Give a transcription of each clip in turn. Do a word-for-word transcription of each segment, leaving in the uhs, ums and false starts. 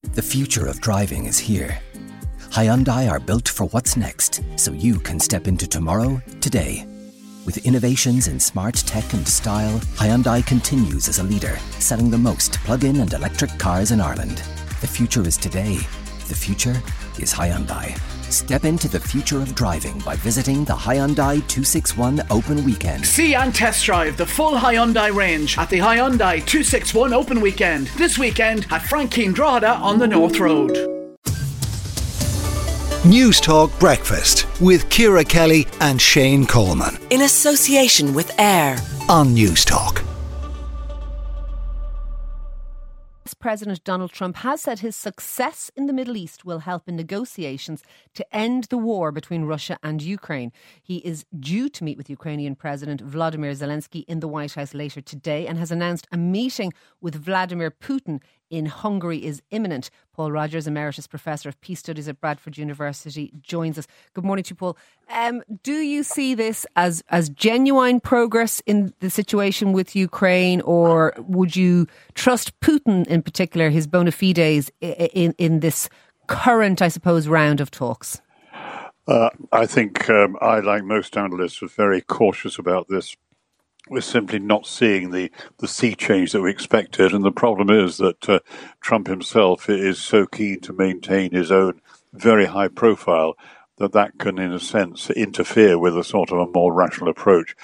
The future of driving is here. Hyundai are built for what's next, so you can step into tomorrow, today. With innovations in smart tech and style, Hyundai continues as a leader, selling the most plug-in and electric cars in Ireland. The future is today. The future is Hyundai. Step into the future of driving by visiting the Hyundai two sixty-one Open Weekend. See and test drive the full Hyundai range at the Hyundai two sixty-one Open Weekend. This weekend at Franklin Drogheda on the North Road. News Talk Breakfast with Ciara Kelly and Shane Coleman. In association with AIR on News Talk. President Donald Trump has said his success in the Middle East will help in negotiations to end the war between Russia and Ukraine. He is due to meet with Ukrainian President Vladimir Zelensky in the White House later today and has announced a meeting with Vladimir Putin in Hungary is imminent. Paul Rogers, Emeritus Professor of Peace Studies at Bradford University, joins us. Good morning to you, Paul. Um, do you see this as, as genuine progress in the situation with Ukraine, or would you trust Putin in particular, his bona fides, in, in this current, I suppose, round of talks? Uh, I think um, I, like most analysts, was very cautious about this. We're simply not seeing the, the sea change that we expected. And the problem is that uh, Trump himself is so keen to maintain his own very high profile that that can, in a sense, interfere with a sort of a more rational approach.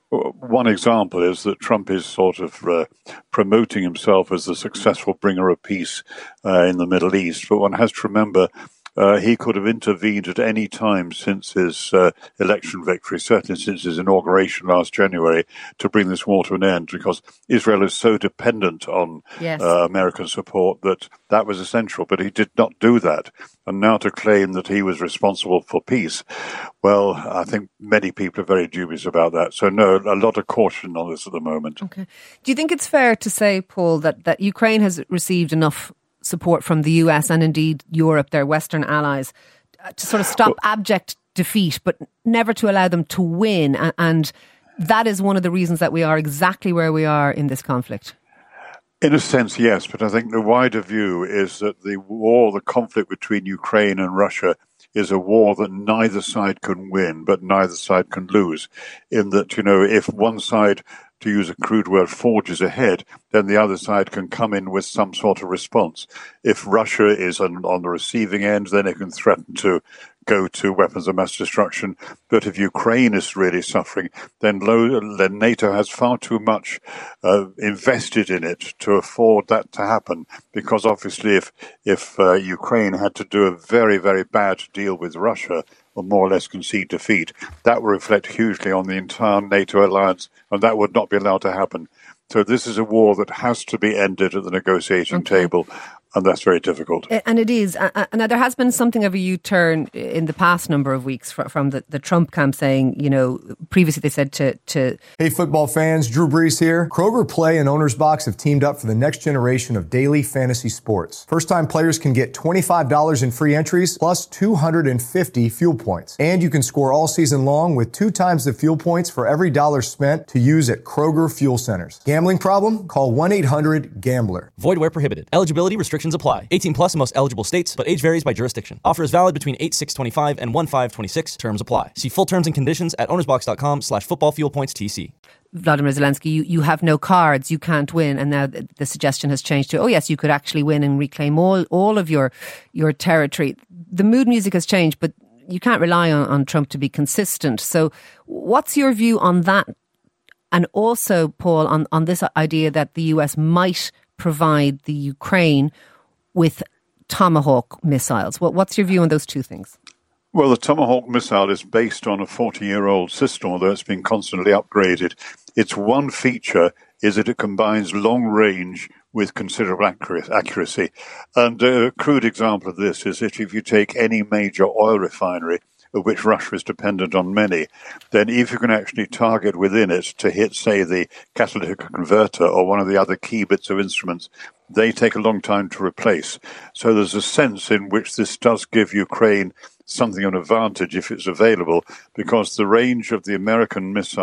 One example is that Trump is sort of uh, promoting himself as the successful bringer of peace uh, in the Middle East. But one has to remember Uh, he could have intervened at any time since his uh, election victory, certainly since his inauguration last January, to bring this war to an end, because Israel is so dependent on yes. uh, American support that that was essential. But he did not do that. And now to claim that he was responsible for peace, well, I think many people are very dubious about that. So no, a lot of caution on this at the moment. Okay. Do you think it's fair to say, Paul, that, that Ukraine has received enough support from the U S and indeed Europe, their Western allies, to sort of stop well, abject defeat, but never to allow them to win? And that is one of the reasons that we are exactly where we are in this conflict. In a sense, yes, but I think the wider view is that the war, the conflict between Ukraine and Russia is a war that neither side can win, but neither side can lose. In that, you know, if one side, to use a crude word, forges ahead, then the other side can come in with some sort of response. If Russia is on, on the receiving end, then it can threaten to go to weapons of mass destruction. But if Ukraine is really suffering, then, low, then NATO has far too much uh, invested in it to afford that to happen. Because obviously if, if uh, Ukraine had to do a very, very bad deal with Russia, or more or less concede defeat, that would reflect hugely on the entire NATO alliance, and that would not be allowed to happen. So this is a war that has to be ended at the negotiating okay. table, and that's very difficult. And it is. And there has been something of a U-turn in the past number of weeks from the, the Trump camp saying, you know, previously they said to, to... Hey, football fans, Drew Brees here. Kroger Play and Owner's Box have teamed up for the next generation of daily fantasy sports. First-time players can get twenty-five dollars in free entries plus two hundred fifty fuel points. And you can score all season long with two times the fuel points for every dollar spent to use at Kroger Fuel Centers. Gambling problem? Call one eight hundred gambler. Void where prohibited. Eligibility restrictions apply. eighteen plus in most eligible states, but age varies by jurisdiction. Offer is valid between eight six twenty-five and one five twenty-six. Terms apply. See full terms and conditions at ownersbox.com slash football fuel points TC. Vladimir Zelensky, you, you have no cards, you can't win. And now the, the suggestion has changed to, oh yes, you could actually win and reclaim all, all of your, your territory. The mood music has changed, but you can't rely on, on Trump to be consistent. So what's your view on that? And also, Paul, on, on this idea that the U S might provide the Ukraine with Tomahawk missiles. What, what's your view on those two things? Well, the Tomahawk missile is based on a forty-year-old system, although it's been constantly upgraded. Its one feature is that it combines long range with considerable accuracy. And a crude example of this is that if you take any major oil refinery, of which Russia is dependent on many, then if you can actually target within it to hit, say, the catalytic converter or one of the other key bits of instruments, they take a long time to replace. So there's a sense in which this does give Ukraine something of an advantage if it's available, because the range of the American missile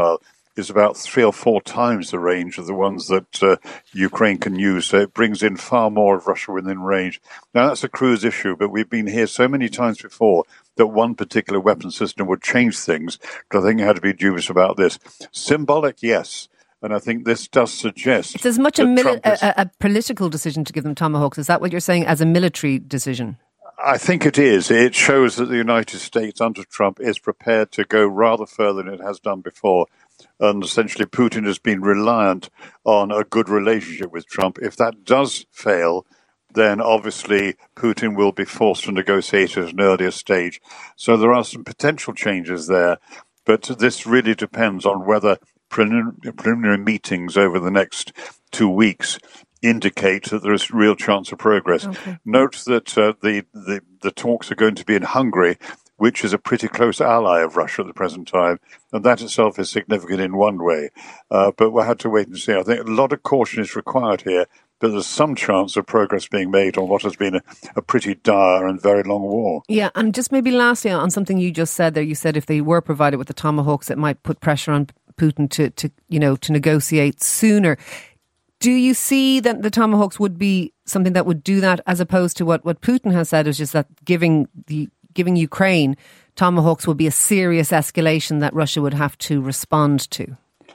is about three or four times the range of the ones that uh, Ukraine can use. So it brings in far more of Russia within range. Now, that's a cruise issue, but we've been here so many times before that one particular weapon system would change things. But I think you had to be dubious about this. Symbolic, yes. And I think this does suggest... It's as much a, mili- is, a, a political decision to give them Tomahawks. Is that what you're saying, as a military decision? I think it is. It shows that the United States under Trump is prepared to go rather further than it has done before. And essentially Putin has been reliant on a good relationship with Trump. If that does fail, then obviously Putin will be forced to negotiate at an earlier stage. So there are some potential changes there. But this really depends on whether preliminary meetings over the next two weeks indicate that there is real chance of progress. Okay. Note that uh, the, the, the talks are going to be in Hungary, which is a pretty close ally of Russia at the present time, and that itself is significant in one way. Uh, but we'll have to wait and see. I think a lot of caution is required here, but there's some chance of progress being made on what has been a, a pretty dire and very long war. Yeah, and just maybe lastly on something you just said there, you said if they were provided with the Tomahawks, it might put pressure on Putin to, to you know, to negotiate sooner. Do you see that the Tomahawks would be something that would do that, as opposed to what, what Putin has said, is just that giving the giving Ukraine Tomahawks would be a serious escalation that Russia would have to respond to?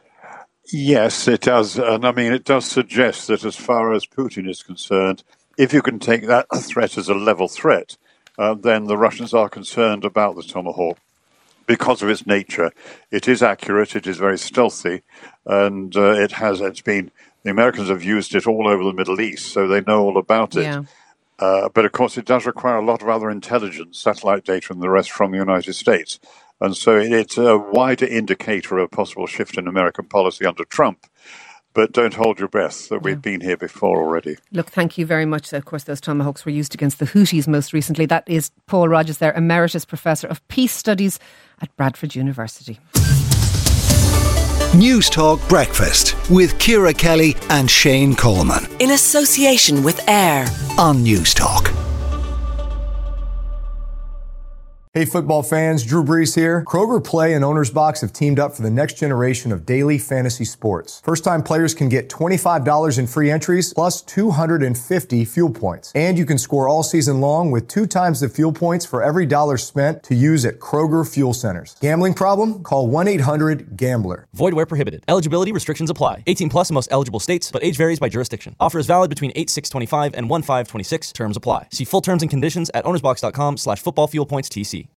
Yes, it does. And I mean, it does suggest that as far as Putin is concerned, if you can take that threat as a level threat, uh, then the Russians are concerned about the Tomahawk because of its nature. It is accurate, it is very stealthy, and uh, it has, it's been, the Americans have used it all over the Middle East, so they know all about it. Yeah. Uh, but of course, it does require a lot of other intelligence, satellite data and the rest from the United States. And so it's a wider indicator of a possible shift in American policy under Trump. But don't hold your breath, that we've yeah. been here before already. Look, thank you very much. Of course, those Tomahawks were used against the Houthis most recently. That is Paul Rogers there, Emeritus Professor of Peace Studies at Bradford University. News Talk Breakfast with Ciara Kelly and Shane Coleman. In association with AIR on News Talk. Hey football fans, Drew Brees here. Kroger Play and Owner's Box have teamed up for the next generation of daily fantasy sports. First-time players can get twenty-five dollars in free entries plus two hundred fifty fuel points. And you can score all season long with two times the fuel points for every dollar spent to use at Kroger Fuel Centers. Gambling problem? Call one eight hundred gambler. Void where prohibited. Eligibility restrictions apply. eighteen plus in most eligible states, but age varies by jurisdiction. Offer is valid between eight six twenty-five and one five twenty-six. Terms apply. See full terms and conditions at ownersbox.com slash football fuel points TC.